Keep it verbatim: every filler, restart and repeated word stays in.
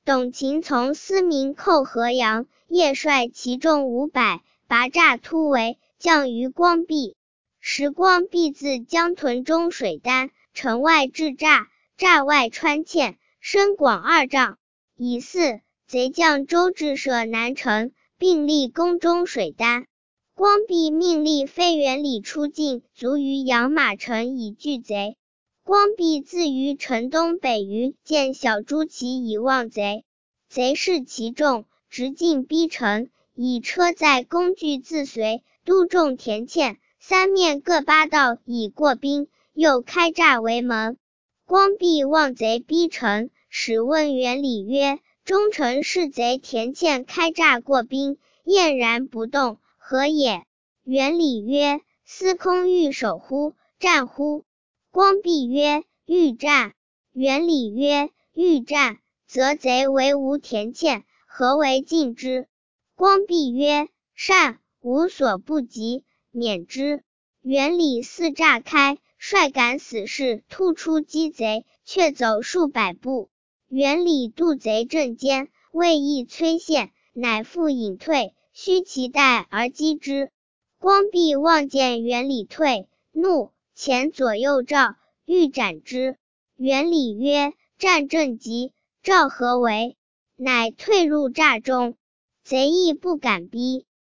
董秦从司民寇河阳，夜率其众五百，拔栅突围，降于光壁。时光壁自江屯中水丹，城外至栅，栅外穿堑，深广二丈。乙巳，贼将周至舍南城，并立宫中水丹。光壁命吏飞原里出境，卒于阳马城以拒贼。光壁自于城东北隅，见小朱旗以望贼。贼视其众，直进逼城，以车载工具自随，都众田堑，三面各八道以过兵，又开栅为门。光壁望贼逼城，使问原里曰：忠臣视贼田堑开栅过兵，晏然不动，何也？原里曰：司空欲守乎？战乎？光壁曰：欲战。原里曰：欲战，则贼为无田堑，何为进之？光壁曰：善，无所不及，免之。原里四栅开，率敢死士突出击贼，却走数百步。原里渡贼阵间，未易摧陷，乃复隐退，须其待而击之。光壁望见原里退，怒，前左右召，欲斩之。原里曰：战阵急，召何为？乃退入栅中。贼亦不敢逼。